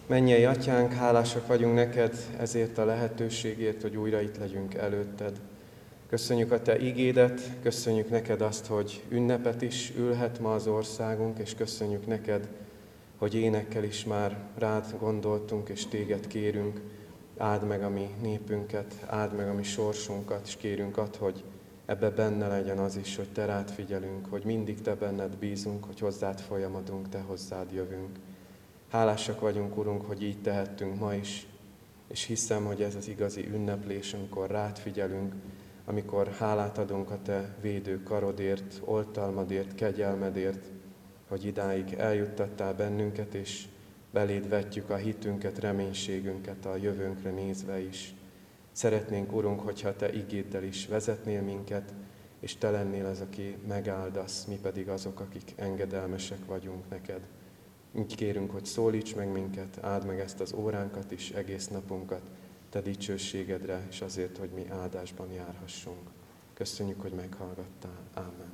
Mennyei Atyánk, hálásak vagyunk neked ezért a lehetőségért, hogy újra itt legyünk előtted. Köszönjük a te igédet, köszönjük neked azt, hogy ünnepet is ülhet ma az országunk, és köszönjük neked, hogy énekkel is már rád gondoltunk, és téged kérünk. Áld meg a mi népünket, áld meg a mi sorsunkat, és kérünk add, hogy ebbe benne legyen az is, hogy te rád figyelünk, hogy mindig te benned bízunk, hogy hozzád folyamodunk, te hozzád jövünk. Hálásak vagyunk, Urunk, hogy így tehettünk ma is, és hiszem, hogy ez az igazi ünneplés, amikor rád figyelünk, amikor hálát adunk a te védő karodért, oltalmadért, kegyelmedért, hogy idáig eljuttattál bennünket, és beléd vetjük a hitünket, reménységünket a jövőnkre nézve is. Szeretnénk, Urunk, hogyha te igéddel is vezetnél minket, és te lennél az, aki megáldasz, mi pedig azok, akik engedelmesek vagyunk neked. Így kérünk, hogy szólíts meg minket, áld meg ezt az óránkat is, egész napunkat, te dicsőségedre, és azért, hogy mi áldásban járhassunk. Köszönjük, hogy meghallgattál. Ámen.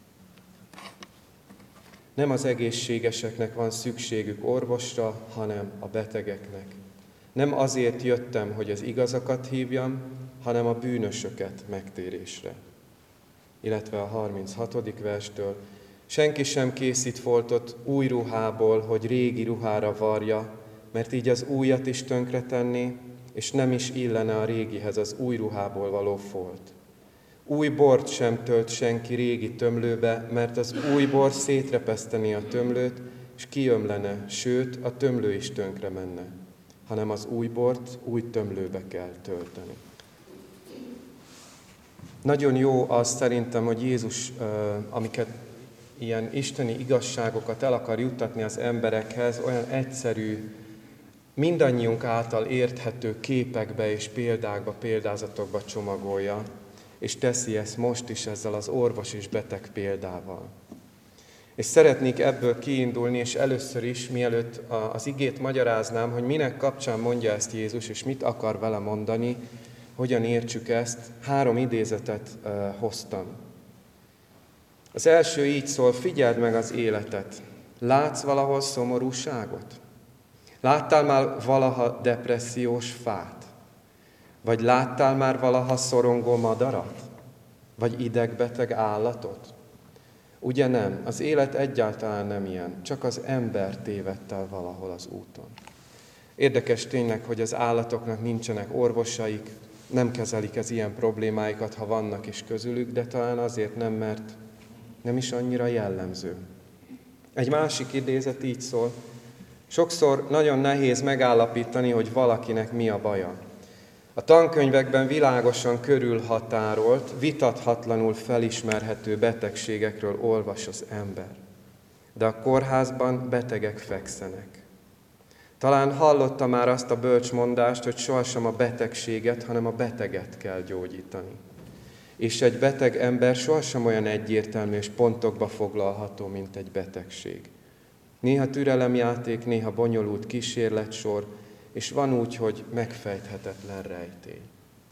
Nem az egészségeseknek van szükségük orvosra, hanem a betegeknek. Nem azért jöttem, hogy az igazakat hívjam, hanem a bűnösöket megtérésre. Illetve a 36. verstől. Senki sem készít foltot új ruhából, hogy régi ruhára varja, mert így az újat is tönkretenné, és nem is illene a régihez az új ruhából való folt. Új bort sem tölt senki régi tömlőbe, mert az új bor szétrepesztené a tömlőt, és kiömlene, sőt, a tömlő is tönkre menne, hanem az új bort új tömlőbe kell tölteni. Nagyon jó az szerintem, hogy Jézus, amiket ilyen isteni igazságokat el akar juttatni az emberekhez, olyan egyszerű, mindannyiunk által érthető képekbe és példákba, példázatokba csomagolja, és teszi ezt most is ezzel az orvos és beteg példával. És szeretnék ebből kiindulni, és először is, mielőtt az igét magyaráznám, hogy minek kapcsán mondja ezt Jézus, és mit akar vele mondani, hogyan értsük ezt, 3 idézetet hoztam. Az első így szól: figyeld meg az életet. Látsz valahol szomorúságot? Láttál már valaha depressziós fát? Vagy láttál már valaha szorongó madarat? Vagy idegbeteg állatot? Ugye nem, az élet egyáltalán nem ilyen, csak az ember tévedt el valahol az úton. Érdekes tényleg, hogy az állatoknak nincsenek orvosaik, nem kezelik az ilyen problémáikat, ha vannak is közülük, de talán azért nem, mert nem is annyira jellemző. Egy másik idézet így szól: sokszor nagyon nehéz megállapítani, hogy valakinek mi a baja. A tankönyvekben világosan körülhatárolt, vitathatlanul felismerhető betegségekről olvas az ember. De a kórházban betegek fekszenek. Talán hallotta már azt a bölcsmondást, hogy sohasem a betegséget, hanem a beteget kell gyógyítani. És egy beteg ember sohasem olyan egyértelmű és pontokba foglalható, mint egy betegség. Néha türelemjáték, néha bonyolult kísérletsor, és van úgy, hogy megfejthetetlen rejtély.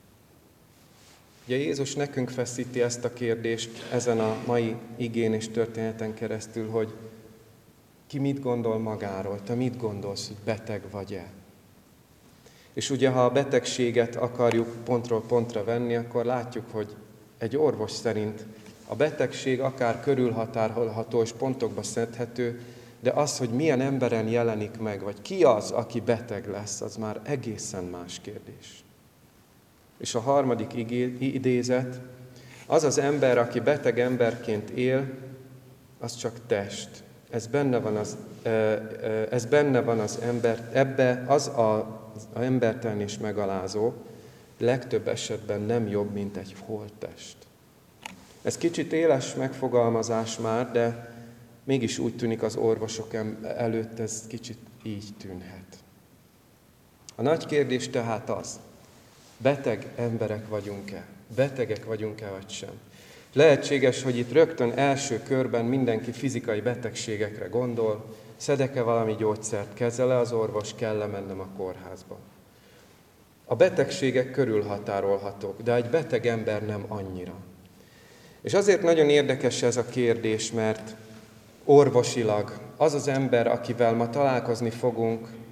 Ugye Jézus nekünk feszíti ezt a kérdést ezen a mai igén és történeten keresztül, hogy ki mit gondol magáról, te mit gondolsz, hogy beteg vagy-e? És ugye, ha a betegséget akarjuk pontról pontra venni, akkor látjuk, hogy egy orvos szerint a betegség akár körülhatárolható és pontokba szedhető, de az, hogy milyen emberen jelenik meg, vagy ki az, aki beteg lesz, az már egészen más kérdés. És a 3. idézet: az az ember, aki beteg emberként él, az csak test. Ez benne van az ember, ebbe az embertelen és megalázó, legtöbb esetben nem jobb, mint egy holttest. Ez kicsit éles megfogalmazás már, de mégis úgy tűnik az orvosok előtt, ez kicsit így tűnhet. A nagy kérdés tehát az: beteg emberek vagyunk-e? Betegek vagyunk-e vagy sem? Lehetséges, hogy itt rögtön első körben mindenki fizikai betegségekre gondol, szedek-e valami gyógyszert, kezele az orvos, kell-e mennem a kórházba. A betegségek körülhatárolhatók, de egy beteg ember nem annyira. És azért nagyon érdekes ez a kérdés, mert orvosilag az az ember, akivel ma találkozni fogunk,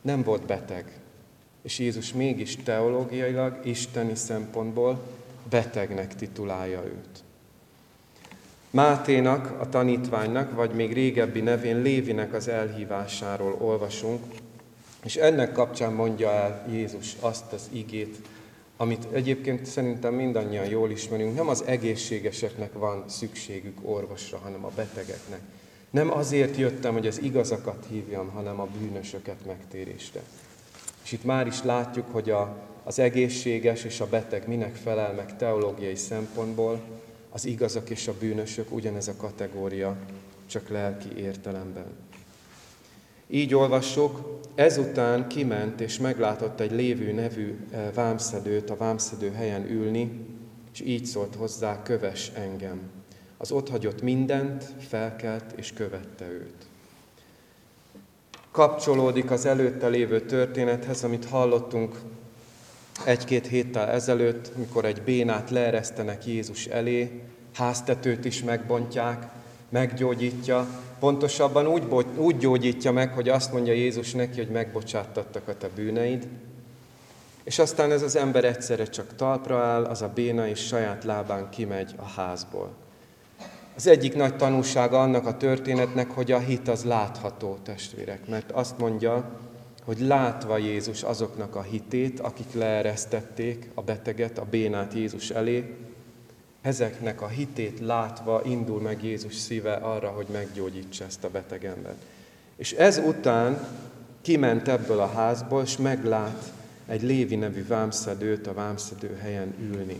nem volt beteg. És Jézus mégis teológiailag, isteni szempontból betegnek titulálja őt. Máténak, a tanítványnak, vagy még régebbi nevén Lévinek az elhívásáról olvasunk, és ennek kapcsán mondja el Jézus azt az igét, amit egyébként szerintem mindannyian jól ismerünk. Nem az egészségeseknek van szükségük orvosra, hanem a betegeknek. Nem azért jöttem, hogy az igazakat hívjam, hanem a bűnösöket megtérésre. És itt már is látjuk, hogy az egészséges és a beteg minek felel meg teológiai szempontból, az igazak és a bűnösök ugyanez a kategória, csak lelki értelemben. Így olvassuk, ezután kiment és meglátott egy Lévi nevű vámszedőt a vámszedő helyen ülni, és így szólt hozzá, kövess engem. Az otthagyott mindent, felkelt és követte őt. Kapcsolódik az előtte lévő történethez, amit hallottunk egy-két héttel ezelőtt, mikor egy bénát leeresztenek Jézus elé, háztetőt is megbontják, meggyógyítja, pontosabban úgy gyógyítja meg, hogy azt mondja Jézus neki, hogy megbocsátattak a te bűneid, és aztán ez az ember egyszerre csak talpra áll, az a béna és saját lábán kimegy a házból. Az egyik nagy tanúsága annak a történetnek, hogy a hit az látható, testvérek, mert azt mondja, hogy látva Jézus azoknak a hitét, akik leeresztették a beteget, a bénát Jézus elé, ezeknek a hitét látva indul meg Jézus szíve arra, hogy meggyógyítsa ezt a beteg embert. És ezután kiment ebből a házból, és meglát egy Lévi nevű vámszedőt a vámszedő helyen ülni.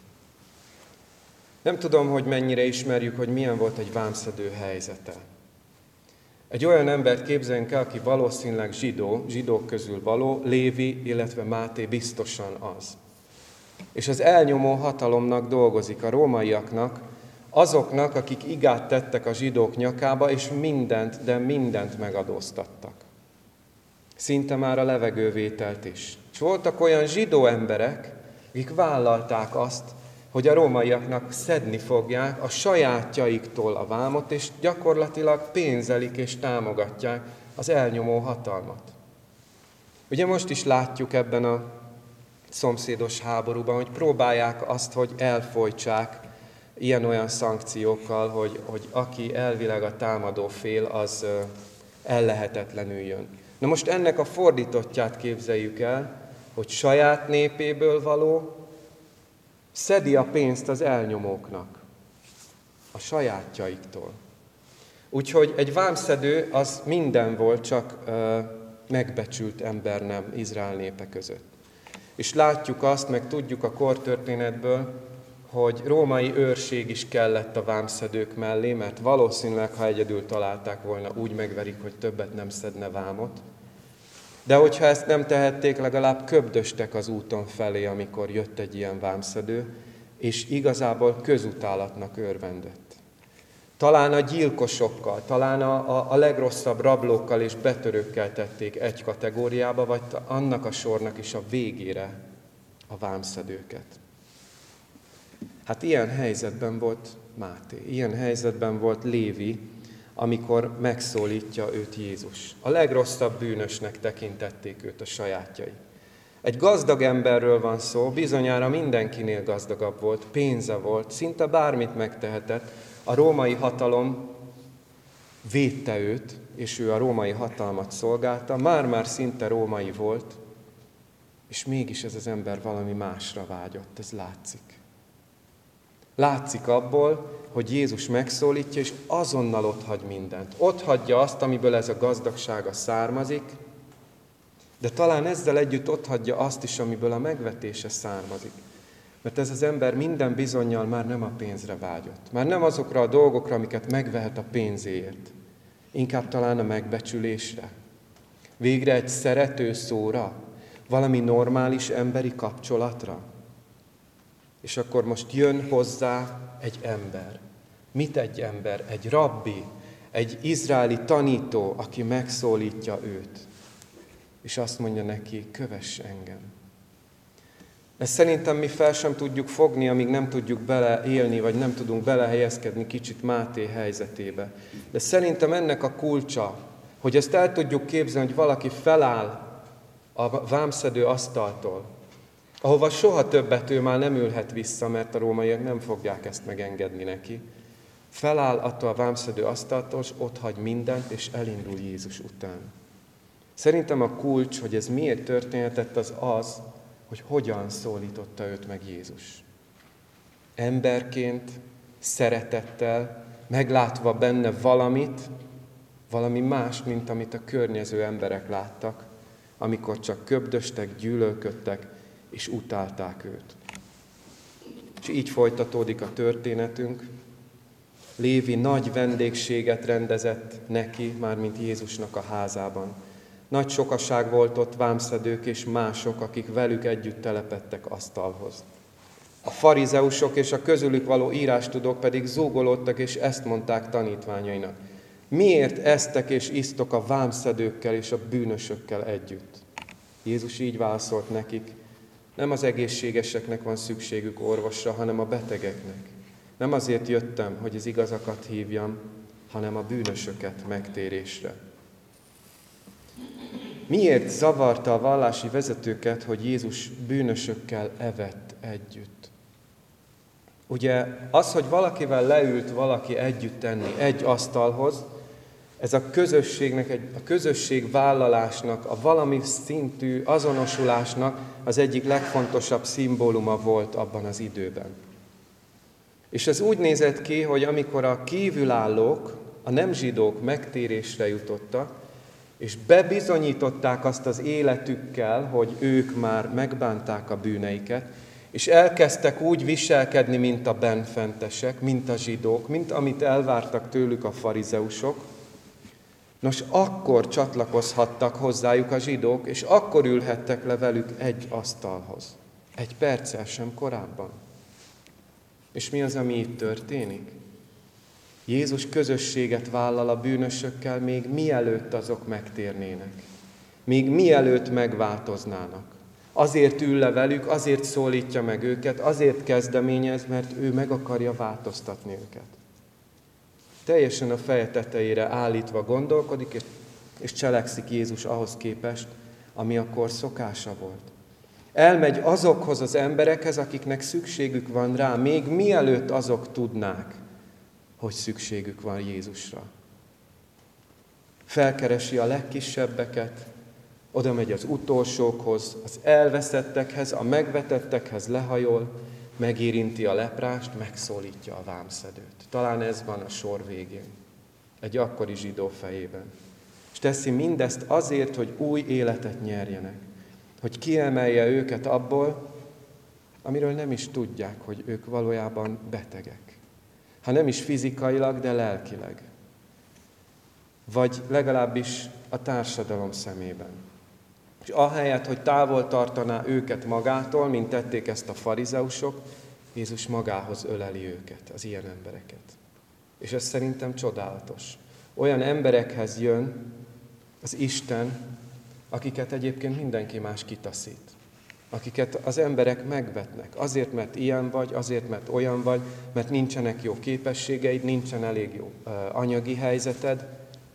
Nem tudom, hogy mennyire ismerjük, hogy milyen volt egy vámszedő helyzete. Egy olyan embert képzeljünk el, aki valószínűleg zsidók közül való, Lévi, illetve Máté biztosan az. És az elnyomó hatalomnak dolgozik, a rómaiaknak, azoknak, akik igát tettek a zsidók nyakába, és mindent, de mindent megadóztattak. Szinte már a levegővételt is. És voltak olyan zsidó emberek, akik vállalták azt, hogy a rómaiaknak szedni fogják a sajátjaiktól a vámot, és gyakorlatilag pénzelik és támogatják az elnyomó hatalmat. Ugye most is látjuk ebben a szomszédos háborúban, hogy próbálják azt, hogy elfojtsák ilyen-olyan szankciókkal, hogy aki elvileg a támadó fél, az ellehetetlenüljön. Na most ennek a fordítottját képzeljük el, hogy saját népéből való, szedi a pénzt az elnyomóknak, a sajátjaiktól. Úgyhogy egy vámszedő az minden volt, csak megbecsült ember nem Izrael népe között. És látjuk azt, meg tudjuk a kortörténetből, hogy római őrség is kellett a vámszedők mellé, mert valószínűleg, ha egyedül találták volna, úgy megverik, hogy többet nem szedne vámot. De hogyha ezt nem tehették, legalább köbdöstek az úton felé, amikor jött egy ilyen vámszedő, és igazából közutálatnak örvendett. Talán a gyilkosokkal, talán a legrosszabb rablókkal és betörőkkel tették egy kategóriába, vagy annak a sornak is a végére a vámszedőket. Hát ilyen helyzetben volt Máté, ilyen helyzetben volt Lévi, amikor megszólítja őt Jézus. A legrosszabb bűnösnek tekintették őt a sajátjai. Egy gazdag emberről van szó, bizonyára mindenkinél gazdagabb volt, pénze volt, szinte bármit megtehetett. A római hatalom védte őt, és ő a római hatalmat szolgálta, már-már szinte római volt, és mégis ez az ember valami másra vágyott, ez látszik. Látszik abból, hogy Jézus megszólítja, és azonnal otthagy mindent. Otthagyja azt, amiből ez a gazdagsága származik, de talán ezzel együtt otthagyja azt is, amiből a megvetése származik. Mert ez az ember minden bizonnyal már nem a pénzre vágyott. Már nem azokra a dolgokra, amiket megvehet a pénzéért. Inkább talán a megbecsülésre. Végre egy szerető szóra, valami normális emberi kapcsolatra. És akkor most jön hozzá egy ember. Mit egy ember? Egy rabbi, egy izraeli tanító, aki megszólítja őt. És azt mondja neki, kövess engem. Ezt szerintem mi fel sem tudjuk fogni, amíg nem tudjuk beleélni, vagy nem tudunk belehelyezkedni kicsit Máté helyzetébe. De szerintem ennek a kulcsa, hogy ezt el tudjuk képzelni, hogy valaki feláll a vámszedő asztaltól, ahova soha többet ő már nem ülhet vissza, mert a rómaiak nem fogják ezt megengedni neki. Feláll attól a vámszedő asztaltól, és ott hagy mindent, és elindul Jézus után. Szerintem a kulcs, hogy ez miért történhetett, az, hogy hogyan szólította őt meg Jézus. Emberként, szeretettel, meglátva benne valami más, mint amit a környező emberek láttak, amikor csak köbdöstek, gyűlölködtek, és utálták őt. És így folytatódik a történetünk. Lévi nagy vendégséget rendezett neki, mármint Jézusnak a házában. Nagy sokaság volt ott, vámszedők és mások, akik velük együtt telepedtek asztalhoz. A farizeusok és a közülük való írástudók pedig zúgolódtak, és ezt mondták tanítványainak. Miért esztek és isztok a vámszedőkkel és a bűnösökkel együtt? Jézus így válaszolt nekik, nem az egészségeseknek van szükségük orvosra, hanem a betegeknek. Nem azért jöttem, hogy az igazakat hívjam, hanem a bűnösöket megtérésre. Miért zavarta a vallási vezetőket, hogy Jézus bűnösökkel evett együtt? Ugye az, hogy valakivel leült valaki együtt enni egy asztalhoz, ez a közösségnek, a közösségvállalásnak, a valami szintű azonosulásnak az egyik legfontosabb szimbóluma volt abban az időben. És ez úgy nézett ki, hogy amikor a kívülállók, a nem zsidók megtérésre jutottak, és bebizonyították azt az életükkel, hogy ők már megbánták a bűneiket, és elkezdtek úgy viselkedni, mint a bennfentesek, mint a zsidók, mint amit elvártak tőlük a farizeusok, nos, akkor csatlakozhattak hozzájuk a zsidók, és akkor ülhettek le velük egy asztalhoz. Egy perccel sem korábban. És mi az, ami itt történik? Jézus közösséget vállal a bűnösökkel, még mielőtt azok megtérnének. Még mielőtt megváltoznának. Azért ül le velük, azért szólítja meg őket, azért kezdeményez, mert ő meg akarja változtatni őket. Teljesen a feje tetejére állítva gondolkodik, és cselekszik Jézus ahhoz képest, ami akkor szokása volt. Elmegy azokhoz az emberekhez, akiknek szükségük van rá, még mielőtt azok tudnák, hogy szükségük van Jézusra. Felkeresi a legkisebbeket, oda megy az utolsókhoz, az elveszettekhez, a megvetettekhez lehajol, megérinti a leprást, megszólítja a vámszedőt. Talán ez van a sor végén, egy akkori zsidó fejében. És teszi mindezt azért, hogy új életet nyerjenek, hogy kiemelje őket abból, amiről nem is tudják, hogy ők valójában betegek. Ha nem is fizikailag, de lelkileg. Vagy legalábbis a társadalom szemében. És ahelyett, hogy távol tartaná őket magától, mint tették ezt a farizeusok, Jézus magához öleli őket, az ilyen embereket. És ez szerintem csodálatos. Olyan emberekhez jön az Isten, akiket egyébként mindenki más kitaszít. Akiket az emberek megvetnek. Azért, mert ilyen vagy, azért, mert olyan vagy, mert nincsenek jó képességeid, nincsen elég jó anyagi helyzeted.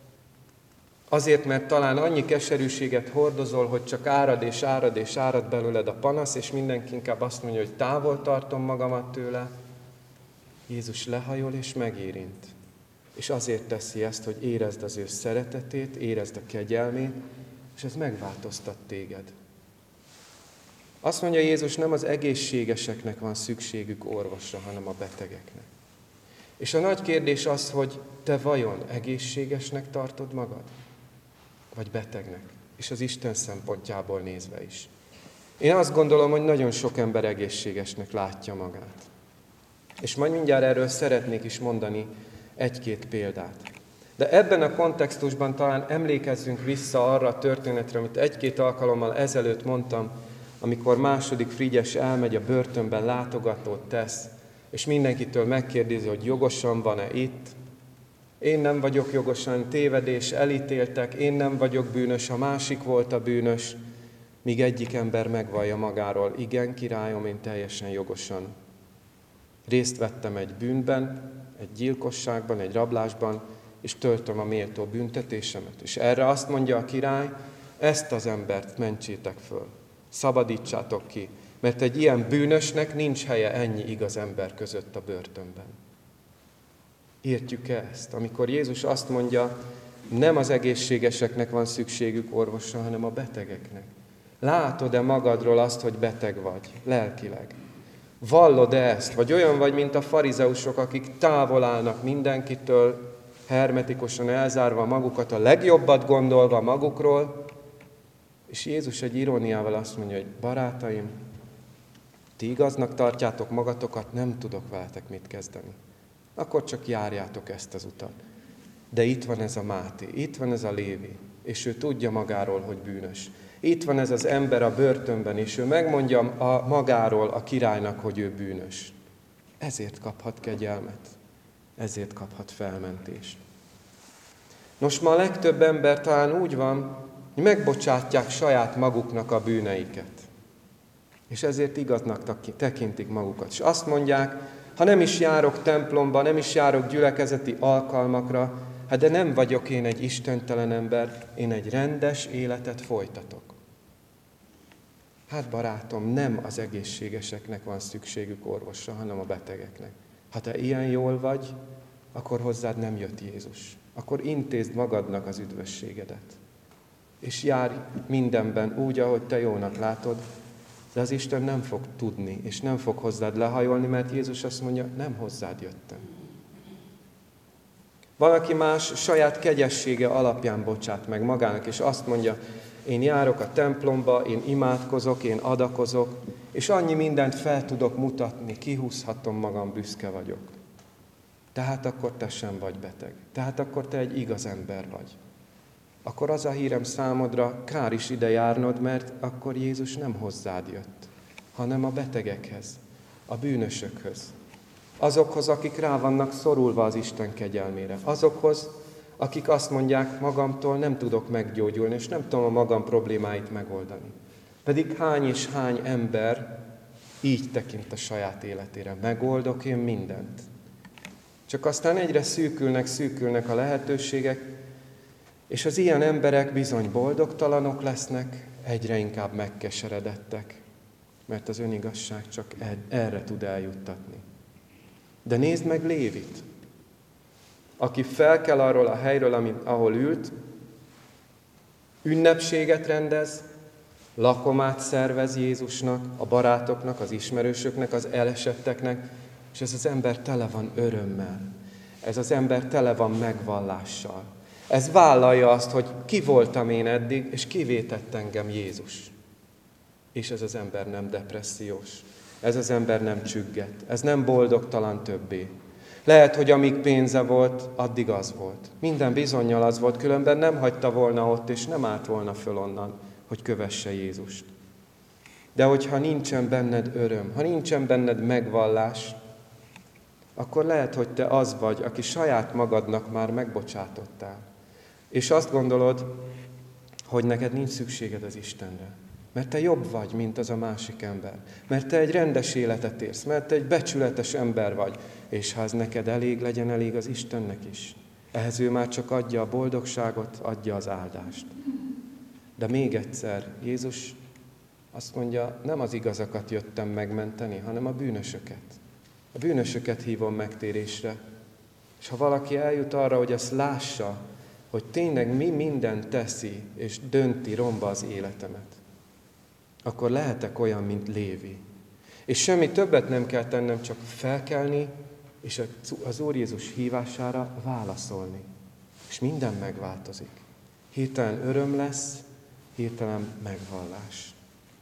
Azért, mert talán annyi keserűséget hordozol, hogy csak árad és árad és árad belőled a panasz, és mindenki inkább azt mondja, hogy távol tartom magamat tőle. Jézus lehajol és megérint. És azért teszi ezt, hogy érezd az ő szeretetét, érezd a kegyelmét, és ez megváltoztat téged. Azt mondja Jézus, nem az egészségeseknek van szükségük orvosra, hanem a betegeknek. És a nagy kérdés az, hogy te vajon egészségesnek tartod magad? Vagy betegnek? És az Isten szempontjából nézve is. Én azt gondolom, hogy nagyon sok ember egészségesnek látja magát. És majd mindjárt erről szeretnék is mondani egy-két példát. De ebben a kontextusban talán emlékezzünk vissza arra a történetre, amit egy-két alkalommal ezelőtt mondtam, amikor második Frigyes elmegy a börtönben, látogatót tesz, és mindenkitől megkérdezi, hogy jogosan van-e itt. Én nem vagyok jogosan, tévedés, elítéltek, én nem vagyok bűnös, a másik volt a bűnös, míg egyik ember megvallja magáról, igen, királyom, én teljesen jogosan részt vettem egy bűnben, egy gyilkosságban, egy rablásban, és töltöm a méltó büntetésemet. És erre azt mondja a király, ezt az embert mentsétek föl, szabadítsátok ki, mert egy ilyen bűnösnek nincs helye ennyi igaz ember között a börtönben. Értjük ezt, amikor Jézus azt mondja, nem az egészségeseknek van szükségük orvosra, hanem a betegeknek. Látod-e magadról azt, hogy beteg vagy, lelkileg? Vallod-e ezt? Vagy olyan vagy, mint a farizeusok, akik távol állnak mindenkitől, hermetikusan elzárva magukat, a legjobbat gondolva magukról, és Jézus egy iróniával azt mondja, hogy barátaim, ti igaznak tartjátok magatokat, nem tudok veletek mit kezdeni. Akkor csak járjátok ezt az utat. De itt van ez a Máté, itt van ez a Lévi, és ő tudja magáról, hogy bűnös. Itt van ez az ember a börtönben, és ő megmondja magáról a királynak, hogy ő bűnös. Ezért kaphat kegyelmet, ezért kaphat felmentést. Nos, ma a legtöbb ember talán úgy van, hogy megbocsátják saját maguknak a bűneiket. És ezért igaznak tekintik magukat. És azt mondják, ha nem is járok templomba, nem is járok gyülekezeti alkalmakra, de nem vagyok én egy istentelen ember, én egy rendes életet folytatok. Hát barátom, nem az egészségeseknek van szükségük orvosra, hanem a betegeknek. Ha te ilyen jól vagy, akkor hozzád nem jött Jézus. Akkor intézd magadnak az üdvösségedet. És járj mindenben úgy, ahogy te jónak látod, de az Isten nem fog tudni, és nem fog hozzád lehajolni, mert Jézus azt mondja, nem hozzád jöttem. Valaki más saját kegyessége alapján bocsát meg magának, és azt mondja, én járok a templomba, én imádkozok, én adakozok, és annyi mindent fel tudok mutatni, kihúzhatom magam, büszke vagyok. Tehát akkor te sem vagy beteg. Tehát akkor te egy igaz ember vagy. Akkor az a hírem számodra, kár is ide járnod, mert akkor Jézus nem hozzád jött, hanem a betegekhez, a bűnösökhöz. Azokhoz, akik rá vannak szorulva az Isten kegyelmére. Azokhoz, akik azt mondják, magamtól nem tudok meggyógyulni, és nem tudom a magam problémáit megoldani. Pedig hány és hány ember így tekint a saját életére. Megoldok én mindent. Csak aztán egyre szűkülnek a lehetőségek, és az ilyen emberek bizony boldogtalanok lesznek, egyre inkább megkeseredettek, mert az önigazság csak erre tud eljuttatni. De nézd meg Lévit, aki felkel arról a helyről, ahol ült, ünnepséget rendez, lakomát szervez Jézusnak, a barátoknak, az ismerősöknek, az elesetteknek, és ez az ember tele van örömmel. Ez az ember tele van megvallással. Ez vállalja azt, hogy ki voltam én eddig, és kivétett engem Jézus. És ez az ember nem depressziós. Ez az ember nem csügget. Ez nem boldogtalan többé. Lehet, hogy amíg pénze volt, addig az volt. Minden bizonnyal az volt, különben nem hagyta volna ott, és nem állt volna föl onnan, hogy kövesse Jézust. De hogyha nincsen benned öröm, ha nincsen benned megvallás, akkor lehet, hogy te az vagy, aki saját magadnak már megbocsátottál. És azt gondolod, hogy neked nincs szükséged az Istenre. Mert te jobb vagy, mint az a másik ember. Mert te egy rendes életet élsz, mert te egy becsületes ember vagy. És ha ez neked elég, legyen elég az Istennek is. Ehhez ő már csak adja a boldogságot, adja az áldást. De még egyszer, Jézus azt mondja, nem az igazakat jöttem megmenteni, hanem a bűnösöket. A bűnösöket hívom megtérésre. És ha valaki eljut arra, hogy ezt lássa, hogy tényleg mi mindent teszi, és dönti, romba az életemet, akkor lehetek olyan, mint Lévi. És semmi többet nem kell tennem, csak felkelni, és az Úr Jézus hívására válaszolni. És minden megváltozik. Hirtelen öröm lesz, hirtelen megvallás.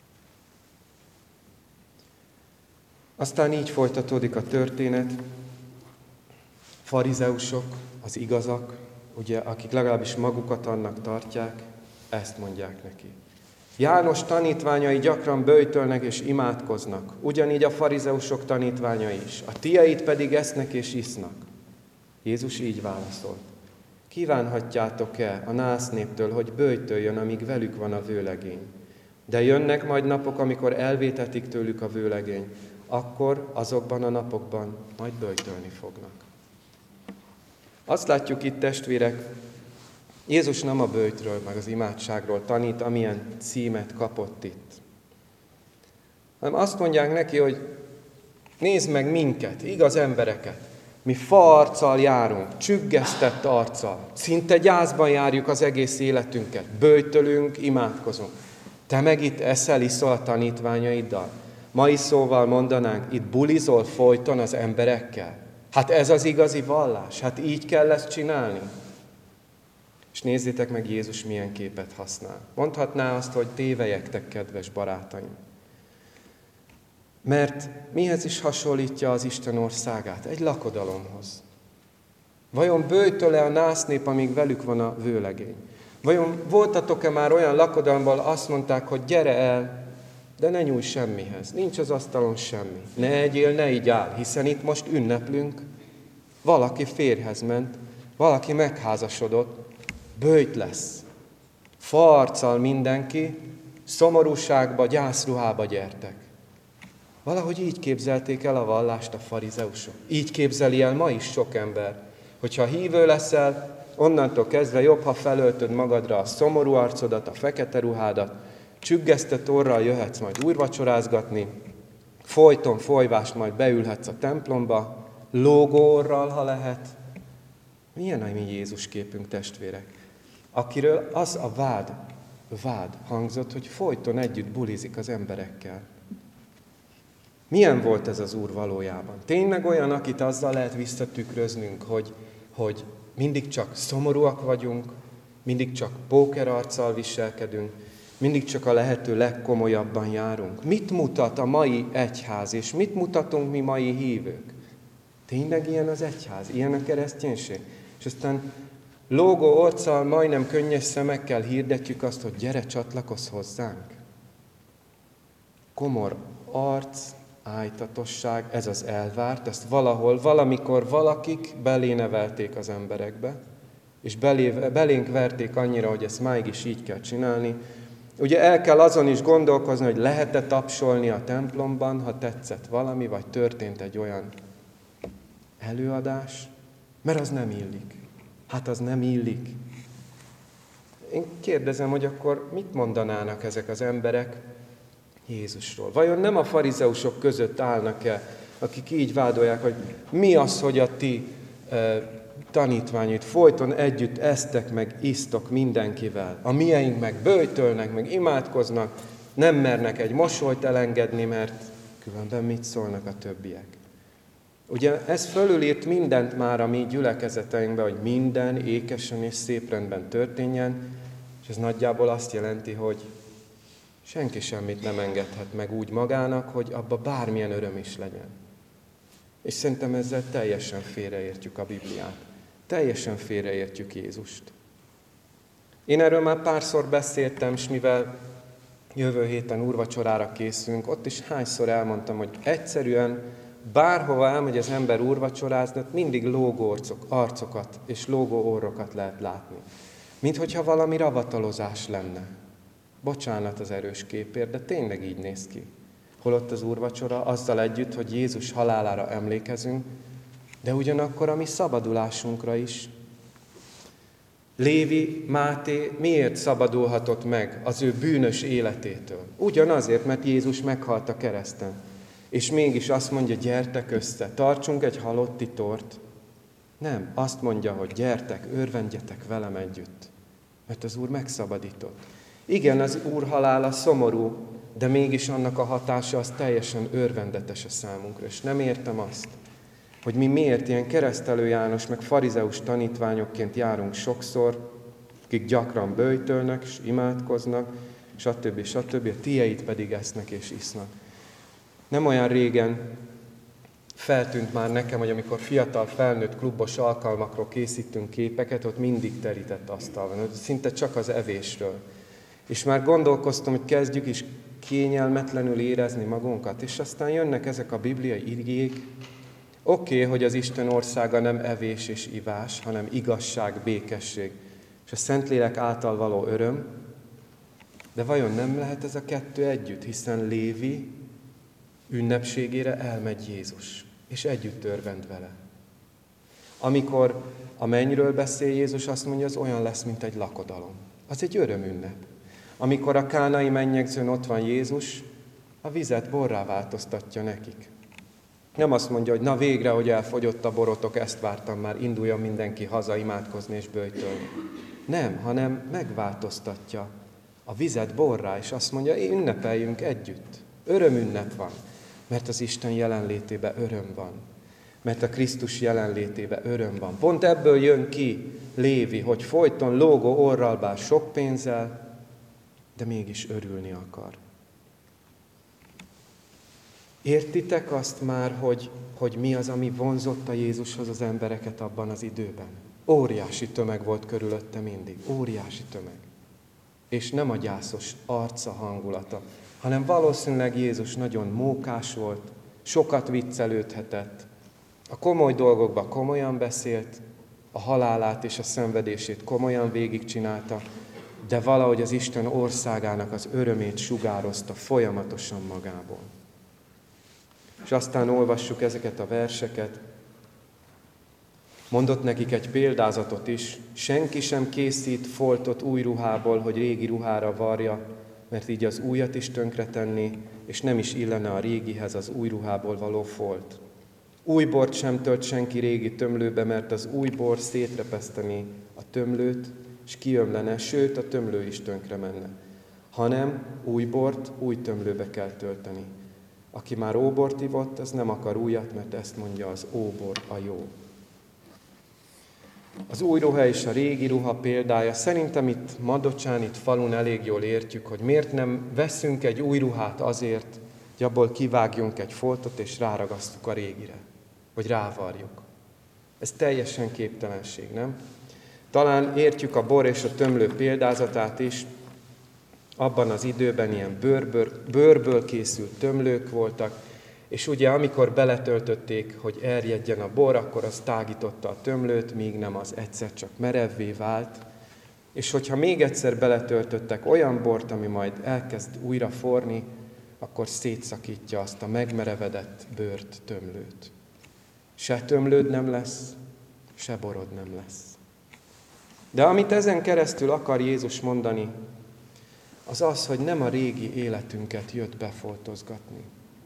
Aztán így folytatódik a történet. Farizeusok, az igazak, ugye, akik legalábbis magukat annak tartják, ezt mondják neki. János tanítványai gyakran böjtölnek és imádkoznak, ugyanígy a farizeusok tanítványai is, a tieit pedig esznek és isznak. Jézus így válaszolt. Kívánhatjátok-e a nász néptől, hogy böjtöljön, amíg velük van a vőlegény? De jönnek majd napok, amikor elvétetik tőlük a vőlegény, akkor azokban a napokban majd böjtölni fognak. Azt látjuk itt, testvérek, Jézus nem a böjtről, meg az imádságról tanít, amilyen címet kapott itt. Hanem azt mondják neki, hogy nézd meg minket, igaz embereket. Mi faarccal járunk, csüggesztett arccal, szinte gyászban járjuk az egész életünket, böjtölünk, imádkozunk. Te meg itt eszel, iszol a tanítványaiddal. Mai szóval mondanánk, itt bulizol folyton az emberekkel. Hát ez az igazi vallás, hát így kell ezt csinálni. És nézzétek meg, Jézus milyen képet használ. Mondhatná azt, hogy tévelyektek, kedves barátaim. Mert mihez is hasonlítja az Isten országát? Egy lakodalomhoz. Vajon böjtöl-e a násznép, amíg velük van a vőlegény? Vajon voltatok-e már olyan lakodalomban, azt mondták, hogy gyere el, de ne nyújj semmihez, nincs az asztalon semmi. Ne egyél, ne így áll, hiszen itt most ünneplünk. Valaki férjhez ment, valaki megházasodott, böjt lesz. Faarccal mindenki, szomorúságba, gyászruhába gyertek. Valahogy így képzelték el a vallást a farizeusok. Így képzeli el ma is sok ember. Hogyha hívő leszel, onnantól kezdve jobb, ha felöltöd magadra a szomorú arcodat, a fekete ruhádat, csüggesztett orral jöhetsz majd úrvacsorázgatni, folyton folyvást majd beülhetsz a templomba, lógó orral, ha lehet. Milyen a mi Jézus képünk, testvérek? Akiről az a vád hangzott, hogy folyton együtt bulizik az emberekkel. Milyen volt ez az Úr valójában? Tényleg olyan, akit azzal lehet visszatükröznünk, hogy mindig csak szomorúak vagyunk, mindig csak pókerarccal viselkedünk, mindig csak a lehető legkomolyabban járunk. Mit mutat a mai egyház, és mit mutatunk mi mai hívők? Tényleg ilyen az egyház, ilyen a kereszténység? És aztán lógó orccal, majdnem könnyes szemekkel hirdetjük azt, hogy gyere, csatlakozz hozzánk. Komor arc, ájtatosság, ez az elvárt, ezt valamikor valakik belénevelték az emberekbe, és belénk verték annyira, hogy ezt máig is így kell csinálni. Ugye el kell azon is gondolkozni, hogy lehet-e tapsolni a templomban, ha tetszett valami, vagy történt egy olyan előadás, mert az nem illik. Hát az nem illik. Én kérdezem, hogy akkor mit mondanának ezek az emberek Jézusról? Vajon nem a farizeusok között állnak-e, akik így vádolják, hogy mi az, hogy a ti tanítványait folyton együtt esztek, meg isztok mindenkivel. A mieink meg böjtölnek, meg imádkoznak, nem mernek egy mosolyt elengedni, mert különben mit szólnak a többiek. Ugye ez fölülírt mindent már a mi gyülekezeteinkben, hogy minden ékesen és szép rendben történjen, és ez nagyjából azt jelenti, hogy senki semmit nem engedhet meg úgy magának, hogy abba bármilyen öröm is legyen. És szerintem ezzel teljesen félreértjük a Bibliát. Teljesen félreértjük Jézust. Én erről már párszor beszéltem, és mivel jövő héten úrvacsorára készülünk, ott is hányszor elmondtam, hogy egyszerűen bárhova elmegy az ember úrvacsorázni, mindig lógó arcokat és lógó orrokat lehet látni. Mint hogyha valami ravatalozás lenne. Bocsánat az erős képért, de tényleg így néz ki. Holott az úrvacsora azzal együtt, hogy Jézus halálára emlékezünk, de ugyanakkor a mi szabadulásunkra is. Lévi Máté miért szabadulhatott meg az ő bűnös életétől? Ugyanazért, mert Jézus meghalt a kereszten. És mégis azt mondja, gyertek össze, tartsunk egy halotti tort. Nem, azt mondja, hogy gyertek, örvendjetek velem együtt. Mert az Úr megszabadított. Igen, az Úr halála szomorú, de mégis annak a hatása az teljesen örvendetes a számunkra. És nem értem azt, hogy mi miért ilyen Keresztelő János meg farizeus tanítványokként járunk sokszor, akik gyakran böjtölnek és imádkoznak, stb. A tieit pedig esznek és isznak. Nem olyan régen feltűnt már nekem, hogy amikor fiatal felnőtt klubos alkalmakról készítünk képeket, ott mindig terített asztal van, szinte csak az evésről. És már gondolkoztam, hogy kezdjük is kényelmetlenül érezni magunkat, és aztán jönnek ezek a bibliai igék. Oké, hogy az Isten országa nem evés és ivás, hanem igazság, békesség, és a Szentlélek által való öröm, de vajon nem lehet ez a kettő együtt, hiszen Lévi ünnepségére elmegy Jézus, és együtt örvend vele. Amikor a mennyről beszél Jézus, azt mondja, az olyan lesz, mint egy lakodalom. Az egy örömünnep. Amikor a kánai mennyegzőn ott van Jézus, a vizet borrá változtatja nekik. Nem azt mondja, hogy na végre, hogy elfogyott a borotok, ezt vártam már, induljon mindenki haza imádkozni és böjtölni. Nem, hanem megváltoztatja a vizet borrá, és azt mondja, ünnepeljünk együtt. Örömünnep van, mert az Isten jelenlétében öröm van. Mert a Krisztus jelenlétében öröm van. Pont ebből jön ki Lévi, hogy folyton lógó orral bár sok pénzzel, de mégis örülni akar. Értitek azt már, hogy mi az, ami vonzotta Jézushoz az embereket abban az időben? Óriási tömeg volt körülötte mindig. Óriási tömeg. És nem a gyászos arca hangulata, hanem valószínűleg Jézus nagyon mókás volt, sokat viccelődhetett, a komoly dolgokban komolyan beszélt, a halálát és a szenvedését komolyan végigcsinálta, de valahogy az Isten országának az örömét sugározta folyamatosan magából. És aztán olvassuk ezeket a verseket. Mondott nekik egy példázatot is, senki sem készít foltot új ruhából, hogy régi ruhára varja, mert így az újat is tönkretenné, és nem is illene a régihez az új ruhából való folt. Új bort sem tölt senki régi tömlőbe, mert az új bor szétrepesztené a tömlőt, és kiömlene, sőt a tömlő is tönkre menne. Hanem új bort új tömlőbe kell tölteni. Aki már óbort ivott, az nem akar újat, mert ezt mondja az óbor a jó. Az új ruha és a régi ruha példája. Szerintem itt Madocsán, itt falun elég jól értjük, hogy miért nem veszünk egy új ruhát azért, hogy abból kivágjunk egy foltot és ráragasztjuk a régire, vagy rávarjuk. Ez teljesen képtelenség, nem? Talán értjük a bor és a tömlő példázatát is. Abban az időben ilyen bőrből készült tömlők voltak, és ugye amikor beletöltötték, hogy erjedjen a bor, akkor az tágította a tömlőt, míg nem az egyszer csak merevvé vált. És hogyha még egyszer beletöltöttek olyan bort, ami majd elkezd újra forni, akkor szétszakítja azt a megmerevedett bőrt, tömlőt. Se tömlőd nem lesz, se borod nem lesz. De amit ezen keresztül akar Jézus mondani, az az, hogy nem a régi életünket jött befoltozgatni.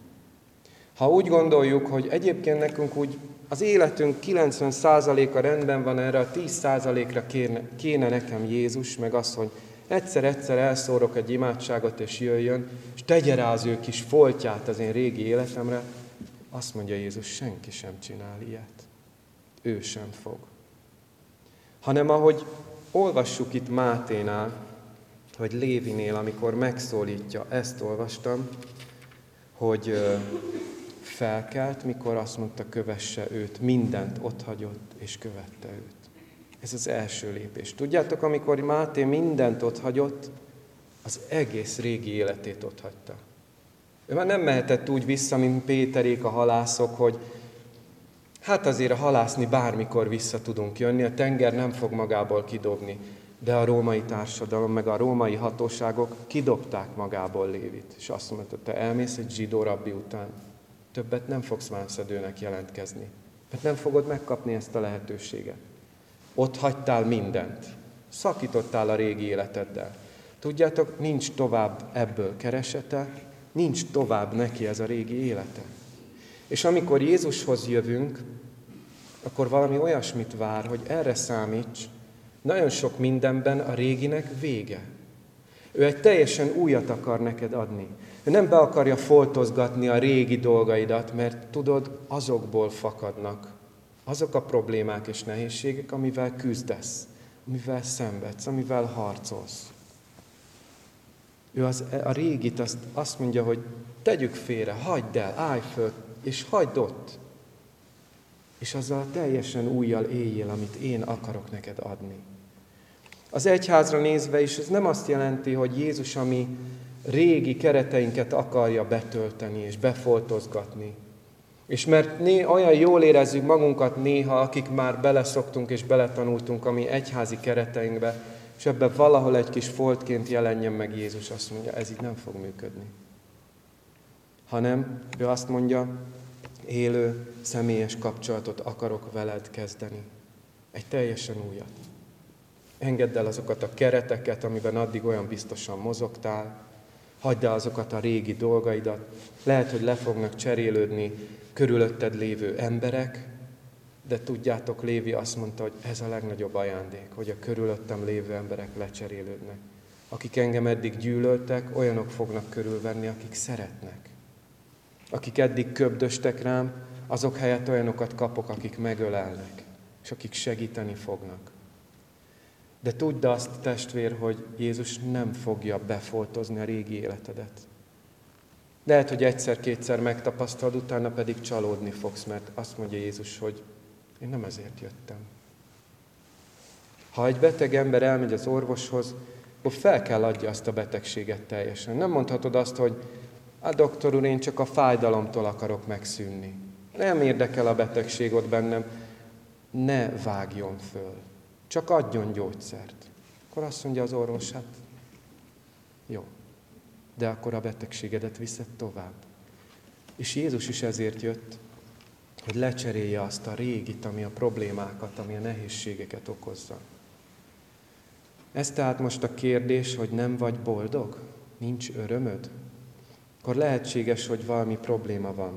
Ha úgy gondoljuk, hogy egyébként nekünk úgy az életünk 90%-a rendben van, erre a 10%-ra kéne nekem Jézus, meg az, hogy egyszer-egyszer elszórok egy imádságot és jöjjön, és tegye rá az ő kis foltját az én régi életemre, azt mondja Jézus, senki sem csinál ilyet. Ő sem fog. Hanem ahogy olvassuk itt Máténál, vagy Lévinél, amikor megszólítja, ezt olvastam, hogy felkelt, mikor azt mondta, kövesse őt, mindent otthagyott, és követte őt. Ez az első lépés. Tudjátok, amikor Máté mindent otthagyott, az egész régi életét otthagyta. Ő már nem mehetett úgy vissza, mint Péterék a halászok, hogy hát azért halászni bármikor vissza tudunk jönni, a tenger nem fog magából kidobni. De a római társadalom, meg a római hatóságok kidobták magából Lévit. És azt mondta, te elmész egy zsidó rabbi után, többet nem fogsz vámszedőnek jelentkezni. Mert nem fogod megkapni ezt a lehetőséget. Ott hagytál mindent. Szakítottál a régi életeddel. Tudjátok, nincs tovább ebből keresete, nincs tovább neki ez a régi élete. És amikor Jézushoz jövünk, akkor valami olyasmit vár, hogy erre számíts, nagyon sok mindenben a réginek vége. Ő egy teljesen újat akar neked adni. Ő nem be akarja foltozgatni a régi dolgaidat, mert tudod, azokból fakadnak azok a problémák és nehézségek, amivel küzdesz, amivel szenvedsz, amivel harcolsz. Ő a régit azt mondja, hogy tegyük félre, hagyd el, állj föl, és hagyd ott. És azzal teljesen újjal éljél, amit én akarok neked adni. Az egyházra nézve is ez nem azt jelenti, hogy Jézus a mi régi kereteinket akarja betölteni és befoltozgatni. És mert olyan jól érezzük magunkat néha, akik már beleszoktunk és beletanultunk a mi egyházi kereteinkbe, és ebben valahol egy kis foltként jelenjen meg Jézus, azt mondja, ez így nem fog működni. Hanem ő azt mondja, élő, személyes kapcsolatot akarok veled kezdeni. Egy teljesen újat. Engedd el azokat a kereteket, amiben addig olyan biztosan mozogtál. Hagyd el azokat a régi dolgaidat. Lehet, hogy le fognak cserélődni körülötted lévő emberek, de tudjátok, Lévi azt mondta, hogy ez a legnagyobb ajándék, hogy a körülöttem lévő emberek lecserélődnek. Akik engem eddig gyűlöltek, olyanok fognak körülvenni, akik szeretnek. Akik eddig köbdöstek rám, azok helyett olyanokat kapok, akik megölelnek, és akik segíteni fognak. De tudd azt, testvér, hogy Jézus nem fogja befoltozni a régi életedet. Lehet, hogy egyszer-kétszer megtapasztalod, utána pedig csalódni fogsz, mert azt mondja Jézus, hogy én nem ezért jöttem. Ha egy beteg ember elmegy az orvoshoz, akkor fel kell adja azt a betegséget teljesen. Nem mondhatod azt, hogy doktor úr, én csak a fájdalomtól akarok megszűnni. Nem érdekel a betegség ott bennem. Ne vágjon föl. Csak adjon gyógyszert. Akkor azt mondja az orvos, hát jó, de akkor a betegségedet viszed tovább. És Jézus is ezért jött, hogy lecserélje azt a régit, ami a problémákat, ami a nehézségeket okozza. Ez tehát most a kérdés, hogy nem vagy boldog? Nincs örömöd? Akkor lehetséges, hogy valami probléma van.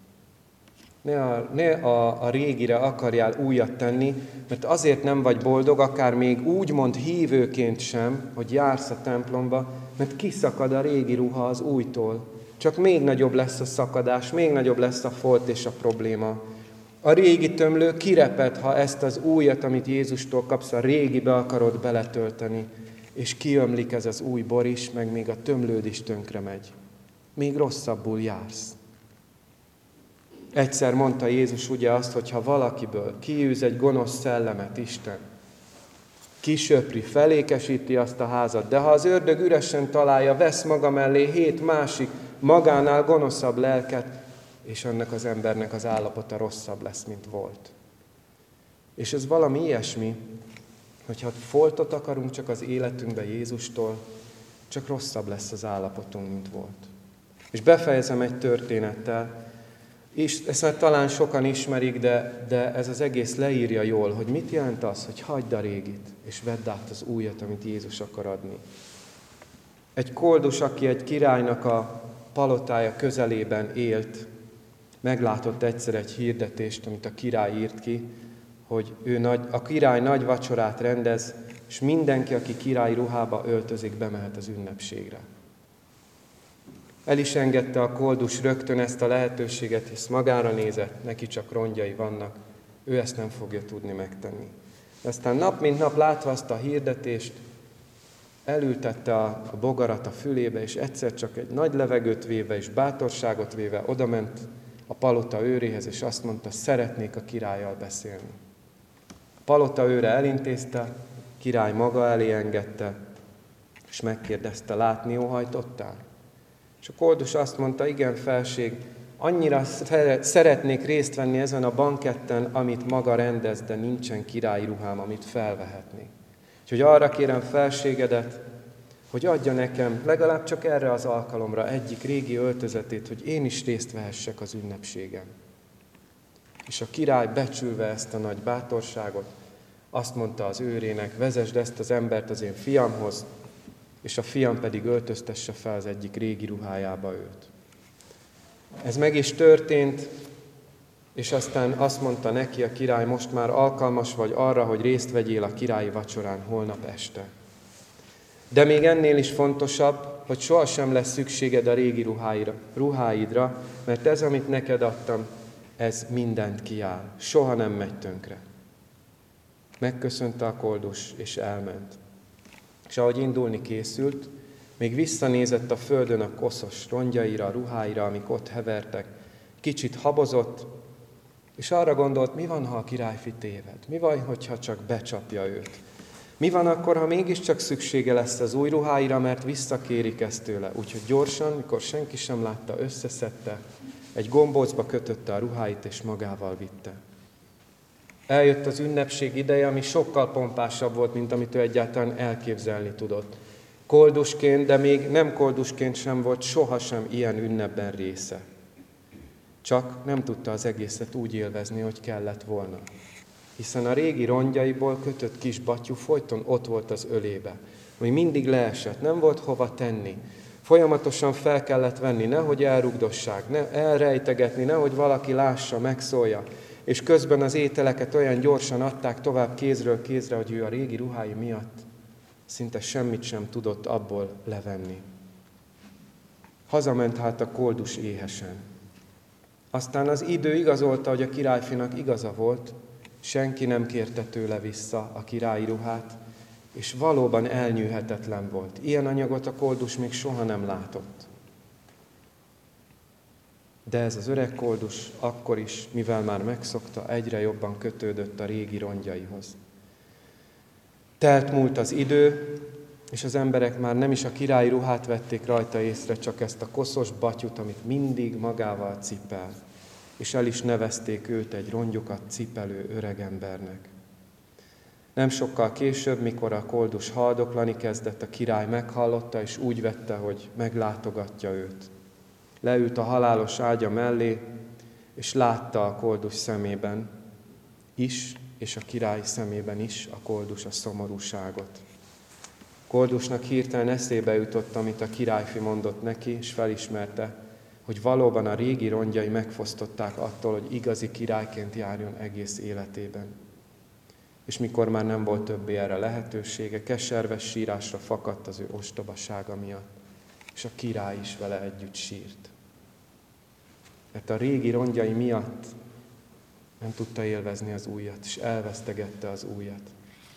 Ne a régire akarjál újat tenni, mert azért nem vagy boldog, akár még úgymond hívőként sem, hogy jársz a templomba, mert kiszakad a régi ruha az újtól. Csak még nagyobb lesz a szakadás, még nagyobb lesz a folt és a probléma. A régi tömlő kireped, ha ezt az újat, amit Jézustól kapsz, a régibe akarod beletölteni, és kiömlik ez az új bor is, meg még a tömlőd is tönkre megy. Még rosszabbul jársz. Egyszer mondta Jézus ugye azt, hogy ha valakiből kiűz egy gonosz szellemet Isten, kisöpri, felékesíti azt a házat, de ha az ördög üresen találja, vesz maga mellé 7 másik, magánál gonoszabb lelket, és annak az embernek az állapota rosszabb lesz, mint volt. És ez valami ilyesmi, hogyha foltot akarunk csak az életünkbe Jézustól, csak rosszabb lesz az állapotunk, mint volt. És befejezem egy történettel, és ezt talán sokan ismerik, de ez az egész leírja jól, hogy mit jelent az, hogy hagyd a régit, és vedd át az újat, amit Jézus akar adni. Egy koldus, aki egy királynak a palotája közelében élt, meglátott egyszer egy hirdetést, amit a király írt ki, hogy a király nagy vacsorát rendez, és mindenki, aki királyi ruhába öltözik, bemehet az ünnepségre. El is engedte a koldus rögtön ezt a lehetőséget, hisz magára nézett, neki csak rongyai vannak, ő ezt nem fogja tudni megtenni. Aztán nap mint nap látva azt a hirdetést, elültette a bogarat a fülébe, és egyszer csak egy nagy levegőt véve és bátorságot véve odament a palota őréhez, és azt mondta, szeretnék a királlyal beszélni. A palota őre elintézte, király maga elé engedte, és megkérdezte, látni óhajtottál? És a koldus azt mondta, igen, felség, annyira szeretnék részt venni ezen a banketten, amit maga rendez, de nincsen királyi ruhám, amit felvehetnék. Úgyhogy arra kérem felségedet, hogy adja nekem legalább csak erre az alkalomra egyik régi öltözetét, hogy én is részt vehessek az ünnepségen. És a király becsülve ezt a nagy bátorságot, azt mondta az őrének, vezesd ezt az embert az én fiamhoz, és a fiam pedig öltöztesse fel az egyik régi ruhájába őt. Ez meg is történt, és aztán azt mondta neki a király, most már alkalmas vagy arra, hogy részt vegyél a királyi vacsorán holnap este. De még ennél is fontosabb, hogy sohasem lesz szükséged a régi ruháidra, mert ez, amit neked adtam, ez mindent kiáll. Soha nem megy tönkre. Megköszönte a koldus, és elment. És ahogy indulni készült, még visszanézett a földön a koszos rongyaira, a ruháira, amik ott hevertek, kicsit habozott, és arra gondolt, mi van, ha a királyfi téved? Mi van, hogyha csak becsapja őt? Mi van akkor, ha mégiscsak szüksége lesz az új ruháira, mert visszakérik ezt tőle? Úgyhogy gyorsan, mikor senki sem látta, összeszedte, egy gombócba kötötte a ruháit, és magával vitte. Eljött az ünnepség ideje, ami sokkal pompásabb volt, mint amit ő egyáltalán elképzelni tudott. Koldusként, de még nem koldusként sem volt sohasem ilyen ünnepben része. Csak nem tudta az egészet úgy élvezni, hogy kellett volna. Hiszen a régi rongyaiból kötött kis batyú folyton ott volt az ölébe, ami mindig leesett, nem volt hova tenni. Folyamatosan fel kellett venni, nehogy elrugdossák, elrejtegetni, nehogy valaki lássa, megszólja. És közben az ételeket olyan gyorsan adták tovább kézről kézre, hogy ő a régi ruhái miatt szinte semmit sem tudott abból levenni. Hazament hát a koldus éhesen. Aztán az idő igazolta, hogy a királyfinak igaza volt, senki nem kérte tőle vissza a királyi ruhát, és valóban elnyűhetetlen volt. Ilyen anyagot a koldus még soha nem látott. De ez az öreg koldus akkor is, mivel már megszokta, egyre jobban kötődött a régi rongyaihoz. Telt múlt az idő, és az emberek már nem is a királyi ruhát vették rajta észre, csak ezt a koszos batyut, amit mindig magával cipel. És el is nevezték őt egy rongyokat cipelő öregembernek. Nem sokkal később, mikor a koldus haldoklani kezdett, a király meghallotta, és úgy vette, hogy meglátogatja őt. Leült a halálos ágya mellé, és látta a koldus szemében is, és a király szemében is a koldus a szomorúságot. Koldusnak hirtelen eszébe jutott, amit a királyfi mondott neki, és felismerte, hogy valóban a régi rongyai megfosztották attól, hogy igazi királyként járjon egész életében. És mikor már nem volt többé erre lehetősége, keserves sírásra fakadt az ő ostobasága miatt, és a király is vele együtt sírt. Mert a régi rongyai miatt nem tudta élvezni az újat, és elvesztegette az újat.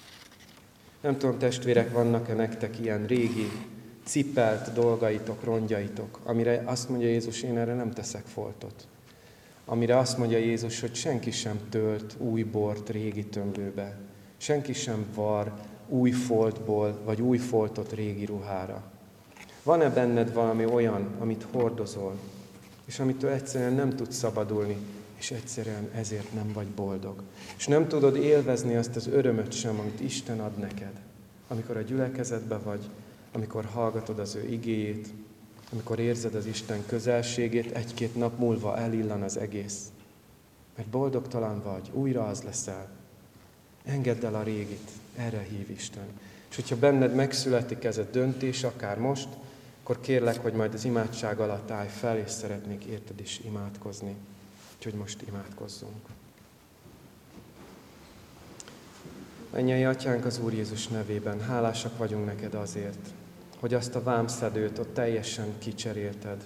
Nem tudom, testvérek, vannak-e nektek ilyen régi, cipelt dolgaitok, rongyaitok, amire azt mondja Jézus, én erre nem teszek foltot. Amire azt mondja Jézus, hogy senki sem tölt új bort régi tömlőbe, senki sem var új foltból, vagy új foltot régi ruhára. Van-e benned valami olyan, amit hordozol, és amitől egyszerűen nem tudsz szabadulni, és egyszerűen ezért nem vagy boldog. És nem tudod élvezni azt az örömöt sem, amit Isten ad neked, amikor a gyülekezetben vagy, amikor hallgatod az ő igéjét, amikor érzed az Isten közelségét, egy-két nap múlva elillan az egész. Mert boldogtalan vagy, újra az leszel. Engedd el a régit, erre hív Isten. És hogyha benned megszületik ez a döntés, akár most, akkor kérlek, hogy majd az imádság alatt állj fel, és szeretnék érted is imádkozni. Úgyhogy most imádkozzunk. Mennyei Atyánk, az Úr Jézus nevében, hálásak vagyunk neked azért, hogy azt a vámszedőt ott teljesen kicserélted.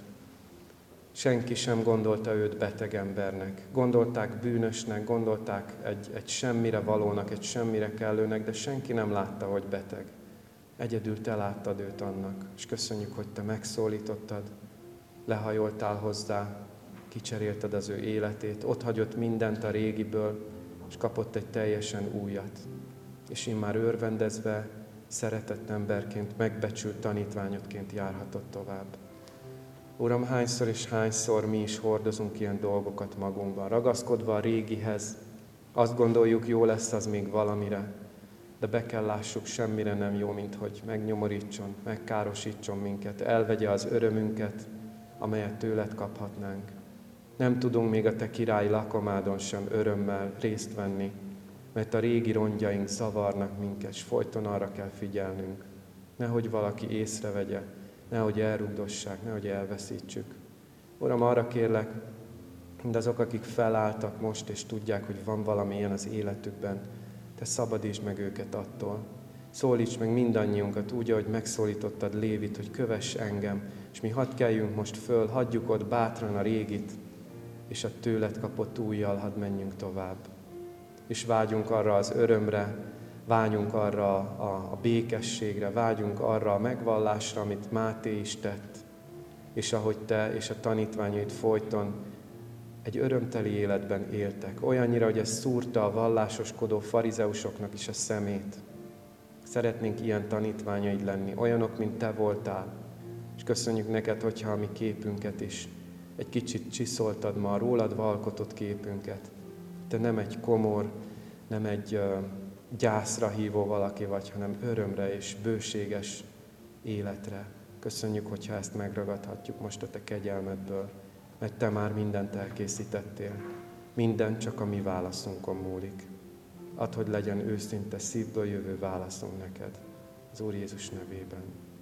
Senki sem gondolta őt beteg embernek. Gondolták bűnösnek, gondolták egy semmire valónak, egy semmire kellőnek, de senki nem látta, hogy beteg. Egyedül te láttad őt annak, és köszönjük, hogy te megszólítottad, lehajoltál hozzá, kicserélted az ő életét, ott hagyott mindent a régiből, és kapott egy teljesen újat. És immár örvendezve, szeretett emberként, megbecsült tanítványodként járhatott tovább. Uram, hányszor és hányszor mi is hordozunk ilyen dolgokat magunkban, ragaszkodva a régihez, azt gondoljuk, jó lesz az még valamire, de be kell lássuk, semmire nem jó, mint hogy megnyomorítson, megkárosítson minket, elvegye az örömünket, amelyet tőled kaphatnánk. Nem tudunk még a te királyi lakomádon sem örömmel részt venni, mert a régi rongyaink zavarnak minket, és folyton arra kell figyelnünk. Nehogy valaki észrevegye, nehogy elrugdossák, nehogy elveszítsük. Uram, arra kérlek, mindazok, akik felálltak most, és tudják, hogy van valami ilyen az életükben, te szabadítsd meg őket attól. Szólíts meg mindannyiunkat úgy, ahogy megszólítottad Lévit, hogy kövess engem, és mi hadd keljünk most föl, hagyjuk ott bátran a régit, és a tőled kapott újjal hadd menjünk tovább. És vágyunk arra az örömre, vágyunk arra a békességre, vágyunk arra a megvallásra, amit Máté is tett, és ahogy te és a tanítványaid folyton egy örömteli életben éltek. Olyannyira, hogy ez szúrta a vallásoskodó farizeusoknak is a szemét. Szeretnénk ilyen tanítványaid lenni, olyanok, mint te voltál. És köszönjük neked, hogyha a mi képünket is egy kicsit csiszoltad ma, a rólad alkotott képünket. Te nem egy komor, nem egy gyászra hívó valaki vagy, hanem örömre és bőséges életre. Köszönjük, hogyha ezt megragadhatjuk most a te kegyelmedből, mert Te már mindent elkészítettél. Minden csak a mi válaszunkon múlik. Add, hogy legyen őszinte szívből jövő válaszunk neked. Az Úr Jézus nevében.